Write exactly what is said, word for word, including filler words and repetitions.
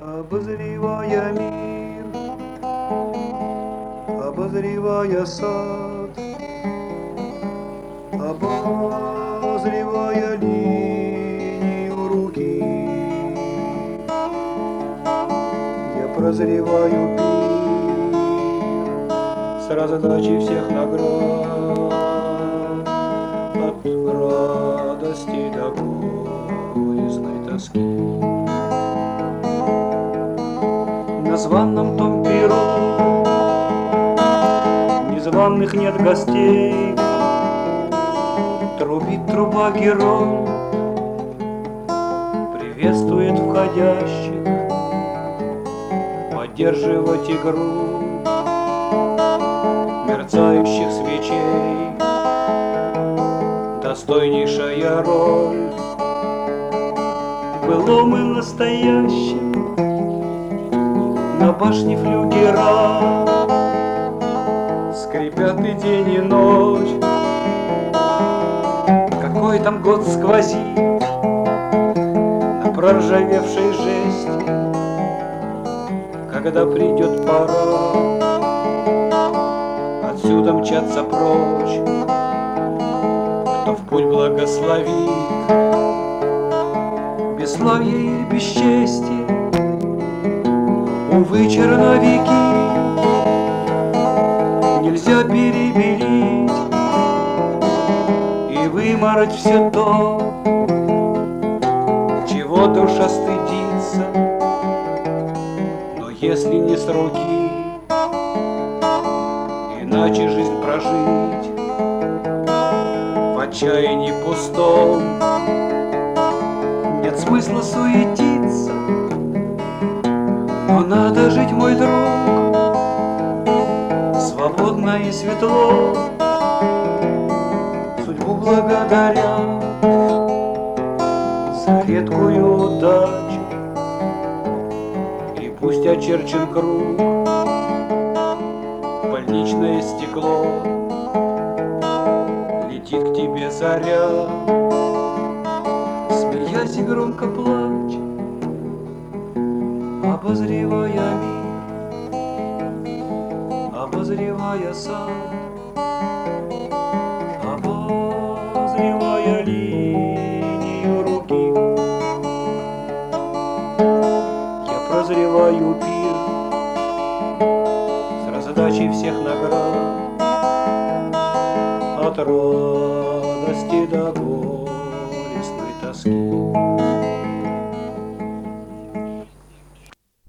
Обозревая мир, обозревая сад, обозревая линию руки, я прозреваю пир с раздачей всех наград, от радости до горестной тоски. На званном том перу незваных нет гостей, трубит труба герой, приветствует входящих, поддерживать игру мерцающих свечей, достойнейшая роль в былом и настоящем. На башне флюгера скрипят и день, и ночь. Какой там год сквозит на проржавевшей жести, когда придет пора отсюда мчаться прочь. Кто в путь благословит бесславие или бесчестие, увы, черновики нельзя перебелить и вымороть все то, чего душа стыдится. Но если не с руки, иначе жизнь прожить в отчаянии пустом, нет смысла суетиться. Но надо жить, мой друг, свободно и светло, судьбу благодаря за редкую удачу. И пусть очерчен круг, больничное стекло, летит к тебе заря, смеясь и громко плачь, обозревая мир, обозревая сад, обозревая линию руки, я прозреваю пир с раздачей всех наград, от радости до горестной тоски.